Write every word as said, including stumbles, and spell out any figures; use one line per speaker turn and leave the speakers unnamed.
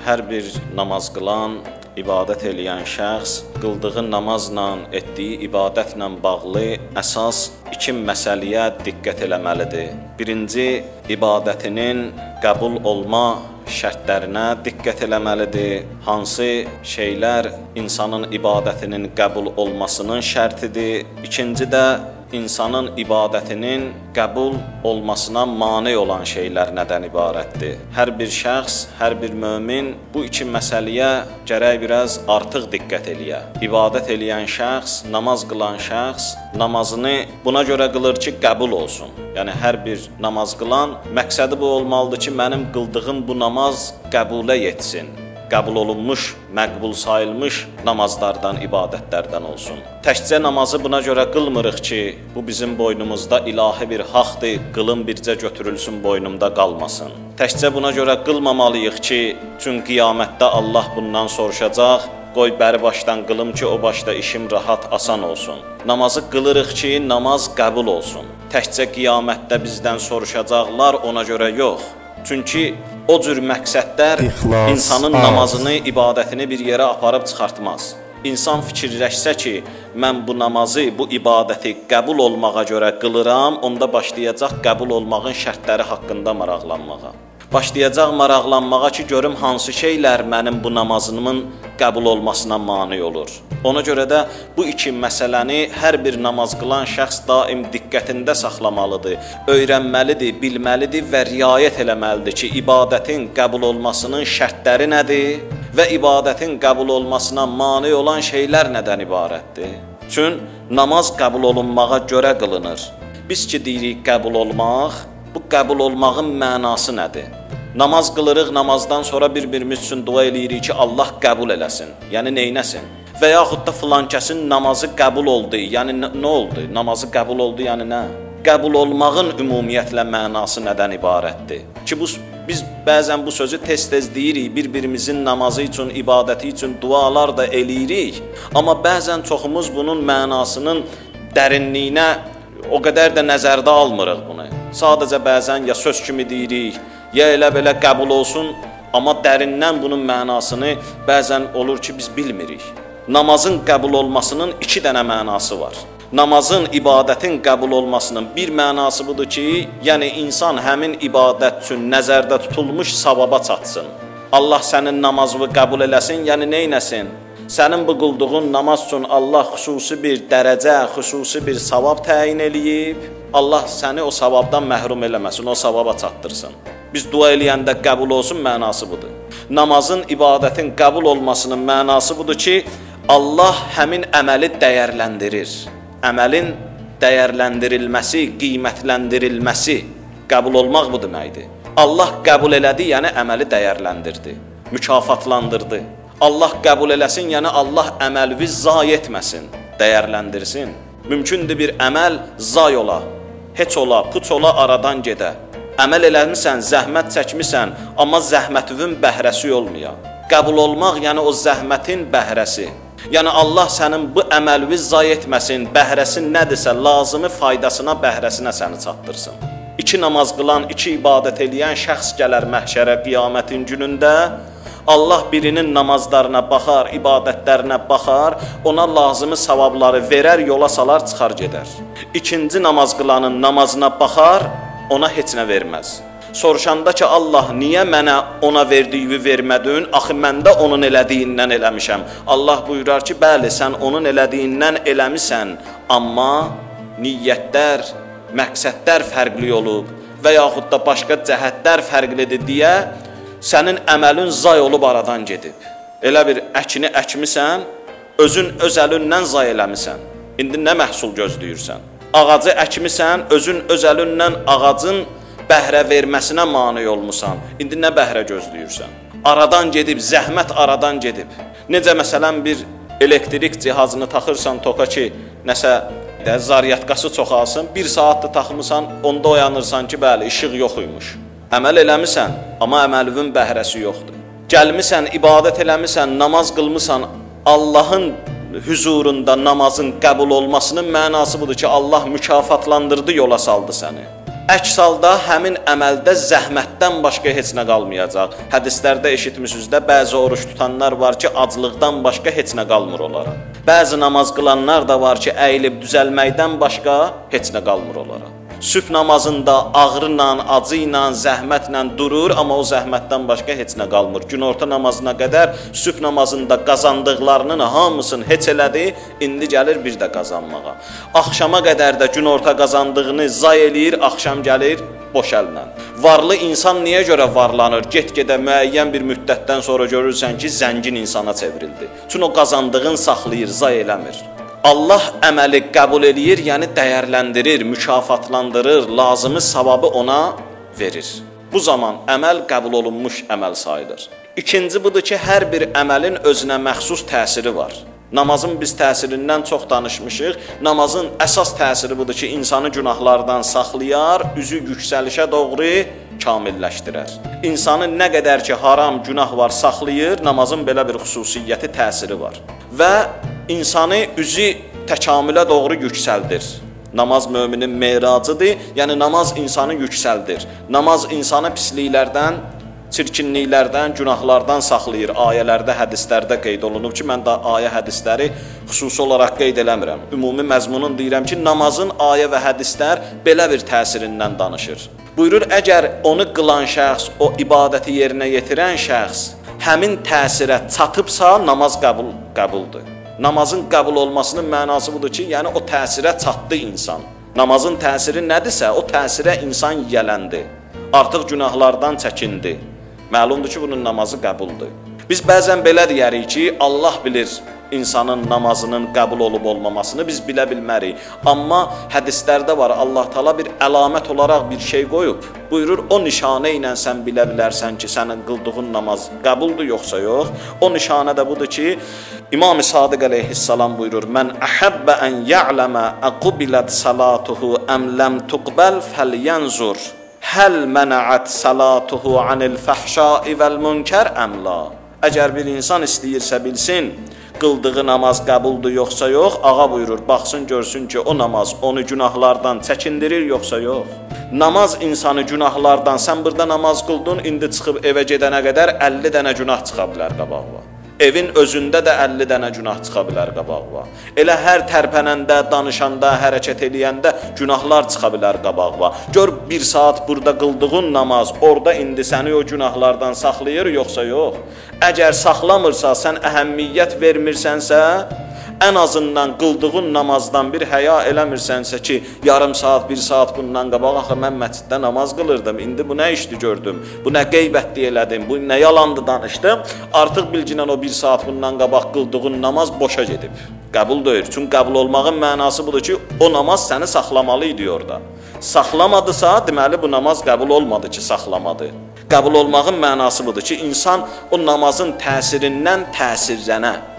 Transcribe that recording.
hər bir namaz qılan, ibadət eləyən şəxs qıldığı namazla, etdiyi ibadətlə bağlı əsas iki məsələyə diqqət eləməlidir. Birinci, ibadətinin qəbul olma şərtlərinə diqqət eləməlidir. Hansı şeylər insanın ibadətinin qəbul olmasının şərtidir. İkinci də, insanın ibadətinin qəbul olmasına mane olan şeylər nədən ibarətdir? Hər bir şəxs, hər bir mömin bu iki məsələyə gərək biraz artıq diqqət eləyə. İbadət eləyən şəxs, namaz qılan şəxs namazını buna görə qılır ki, qəbul olsun. Yəni, hər bir namaz qılan məqsədi bu olmalıdır ki, mənim qıldığım bu namaz qəbulə yetsin. Qəbul olunmuş, məqbul sayılmış namazlardan, ibadətlərdən olsun. Təkcə namazı buna görə qılmırıq ki, bu bizim boynumuzda ilahi bir haqdır, qılın bircə götürülsün, boynumda qalmasın. Təkcə buna görə qılmamalıyıq ki, çünki qiyamətdə Allah bundan soruşacaq, qoy bəri başdan qılım ki, o başda işim rahat, asan olsun. Namazı qılırıq ki, namaz qəbul olsun. Təkcə qiyamətdə bizdən soruşacaqlar, ona görə yox. Çünki o cür məqsədlər İxlas, insanın az. namazını, ibadətini bir yerə aparıb çıxartmaz. İnsan fikirləşsə ki, mən bu namazı, bu ibadəti qəbul olmağa görə qılıram, onda başlayacaq qəbul olmağın şərtləri haqqında maraqlanmağa. Başlayacaq maraqlanmağa ki, görüm hansı şeylər mənim bu namazımın qəbul olmasına mane olur. Ona görə də bu iki məsələni hər bir namaz qılan şəxs daim diqqətində saxlamalıdır, öyrənməlidir, bilməlidir və riayət eləməlidir ki, ibadətin qəbul olmasının şərtləri nədir və ibadətin qəbul olmasına mane olan şeylər nədən ibarətdir? Çün namaz qəbul olunmağa görə qılınır. Biz ki, deyirik qəbul olmaq, bu qəbul olmağın mənası nədir? Namaz qılırıq, namazdan sonra bir-birimiz üçün dua eləyirik ki, Allah qəbul eləsin, yəni neynəsin? Və yaxud da filan kəsin namazı qəbul oldu, yəni nə oldu? Namazı qəbul oldu, yəni nə? Qəbul olmağın ümumiyyətlə mənası nədən ibarətdir? Ki, bu, biz bəzən bu sözü tez-tez deyirik, bir-birimizin namazı üçün, ibadəti üçün dualar da eləyirik, amma bəzən çoxumuz bunun mənasının dərinliyinə o qədər də nəzərdə almırıq bunu. Sadəcə bəzən ya söz kimi deyirik, ya elə belə qəbul olsun, amma dərindən bunun mənasını bəzən olur ki, biz bilmirik. Namazın qəbul olmasının iki dənə mənası var. Namazın, ibadətin qəbul olmasının bir mənası budur ki, yəni insan həmin ibadət üçün nəzərdə tutulmuş savaba çatsın. Allah sənin namazını qəbul eləsin, yəni neynəsin? Sənin bu qıldığın namaz üçün Allah xüsusi bir dərəcə, xüsusi bir savab təyin eləyib, Allah səni o savabdan məhrum eləməsin, o savaba çatdırsın. Biz dua eləyəndə qəbul olsun mənası budur. Namazın, ibadətin qəbul olmasının mənası budur ki, Allah həmin əməli dəyərləndirir. Əməlin dəyərləndirilməsi, qiymətləndirilməsi, qəbul olmaq bu deməkdir. Allah qəbul elədi, yəni əməli dəyərləndirdi, mükafatlandırdı. Allah qəbul eləsin, yəni Allah əməlvi zay etməsin, dəyərləndirsin. Mümkündür bir əməl zay ola, heç ola, puç ola, aradan gedə. Əməl eləmirsən, zəhmət çəkmirsən, amma zəhmətivin bəhrəsi olmaya. Qəbul olmaq, yəni o zəhmətin bəhrəsi. Yəni Allah sənin bu əməlvi zay etməsin, bəhrəsi nədirsə, lazımı faydasına, bəhrəsinə səni çatdırsın. İki namaz qılan, iki ibadət eləyən şəxs gələr məhşərə qiyamətin günündə, Allah birinin namazlarına baxar, ibadətlərinə baxar, ona lazımı savabları verər, yola salar, çıxar gedər. İkinci namaz qılanın namazına baxar, ona heç nə verməz. Soruşanda ki, Allah niyə mənə ona verdiyi vermədin, axı mən də onun elədiyindən eləmişəm. Allah buyurar ki, bəli, sən onun elədiyindən eləmisən, amma niyyətlər, məqsədlər fərqli olub və yaxud da başqa cəhətlər fərqlidir deyə sənin əməlin zay olub aradan gedib. Elə bir əkini əkmisən, özün öz əlindən zay eləmisən. İndi nə məhsul gözləyirsən? Ağacı əkmisən, özün öz əlindən ağacın bəhrə verməsinə mane olmusan. İndi nə bəhrə gözləyirsən? Aradan gedib, zəhmət aradan gedib. Necə məsələn bir elektrik cihazını taxırsan toka ki, nəsə zaryatqası çoxalsın, bir saatdır taxmısan, onda oyanırsan ki, bəli, işıq yox imiş. Əməl eləmisən, amma əməlvin bəhrəsi yoxdur. Gəlmisən, ibadət eləmisən, namaz qılmısan, Allahın hüzurunda namazın qəbul olmasının mənası budur ki, Allah mükafatlandırdı, yola saldı səni. Əks halda həmin əməldə zəhmətdən başqa heç nə qalmayacaq. Hədislərdə eşitmisiniz də, bəzi oruç tutanlar var ki, aclıqdan başqa heç nə qalmır onlara. Bəzi namaz qılanlar da var ki, əyilib düzəlməkdən başqa heç nə qalmır onlara. Sübh namazında ağrıyla, acı ilə, zəhmətlə durur, amma o zəhmətdən başqa heç nə qalmır. Günorta namazına qədər sübh namazında qazandıqlarının hamısını heç elədi, indi gəlir bir də qazanmağa. Axşama qədər də günorta qazandığını zay eləyir, axşam gəlir boş əllə. Varlı insan niyə görə varlanır? Get-gedə müəyyən bir müddətdən sonra görürsən ki, zəngin insana çevrildi. Çünki o qazandığını saxlayır, zay eləmir. Allah əməli qəbul eləyir, yəni dəyərləndirir, mükafatlandırır, lazımı savabı ona verir. Bu zaman əməl qəbul olunmuş əməl sayılır. İkinci budur ki, hər bir əməlin özünə məxsus təsiri var. Namazın biz təsirindən çox danışmışıq. Namazın əsas təsiri budur ki, insanı günahlardan saxlayar, üzü yüksəlişə doğru kamilləşdirər. İnsanı nə qədər ki, haram, günah var saxlayır, namazın belə bir xüsusiyyəti, təsiri var. Və insanı üzü təkamülə doğru yüksəldir. Namaz möminin meyracıdır, yəni namaz insanı yüksəldir. Namaz insanı pisliklərdən, çirkinliklərdən, günahlardan saxlayır. Ayələrdə, hədislərdə qeyd olunub ki, mən də ayə hədisləri xüsusi olaraq qeyd eləmirəm. Ümumi məzmunun deyirəm ki, namazın ayə və hədislər belə bir təsirindən danışır. Buyurur, əgər onu qılan şəxs, o ibadəti yerinə yetirən şəxs həmin təsirə çatıbsa, namaz qəbul, qəbuldur. Namazın qəbul olmasının mənası budur ki, yəni o təsirə çatdı insan. Namazın təsiri nədirsə, o təsirə insan yiyələndi. Artıq günahlardan çəkindi. Məlumdur ki, bunun namazı qəbuldur. Biz bəzən belə deyərik ki, Allah bilir insanın namazının qəbul olub olmamasını biz bilə bilmərik. Amma hədislərdə var, Allah Taala bir əlamət olaraq bir şey qoyub. Buyurur, o nişanə ilə sən bilə bilərsən ki, sənin qıldığın namaz qəbuldur yoxsa yox. O nişanə də budur ki, İmam-ı Sadiq əleyhissalam buyurur, mən əhəbbə ən ya'ləmə əqubilət salatuhu əm ləm tuqbəl fəlyanzur həl mənəət salatuhu anil fəhşai vəl münkər əm la. Əgər bir insan istəyirsə bilsin, qıldığı namaz qəbuldur yoxsa yox, ağa buyurur, baxsın görsün ki, o namaz onu günahlardan çəkindirir yoxsa yox. Namaz insanı günahlardan, sən burada namaz qıldın, indi çıxıb evə gedənə qədər əlli dənə günah çıxa bilər qabağına. Evin özündə də əlli dənə günah çıxa bilər qabağına. Elə hər tərpənəndə, danışanda, hərəkət eləyəndə günahlar çıxa bilər qabağına. Gör bir saat burada qıldığın namaz, orada indi səni o günahlardan saxlayır yoxsa yox. Əgər saxlamırsa, sən əhəmmiyyət vermirsənsə, ən azından qıldığın namazdan bir həya eləmirsənsə ki, yarım saat, bir saat bundan qabaq, axı mən məsciddə namaz qılırdım, indi bu nə işdi gördüm, bu nə qeybətli elədim, bu nə yalandı danışdım, artıq bilginən o bir saat bundan qabaq qıldığın namaz boşa gedib. Qəbul deyir, çünki qəbul olmağın mənası budur ki, o namaz səni saxlamalı idi orada. Saxlamadısa, deməli bu namaz qəbul olmadı ki, saxlamadı. Qəbul olmağın mənası budur ki, insan o namazın təsirindən təsirlənə.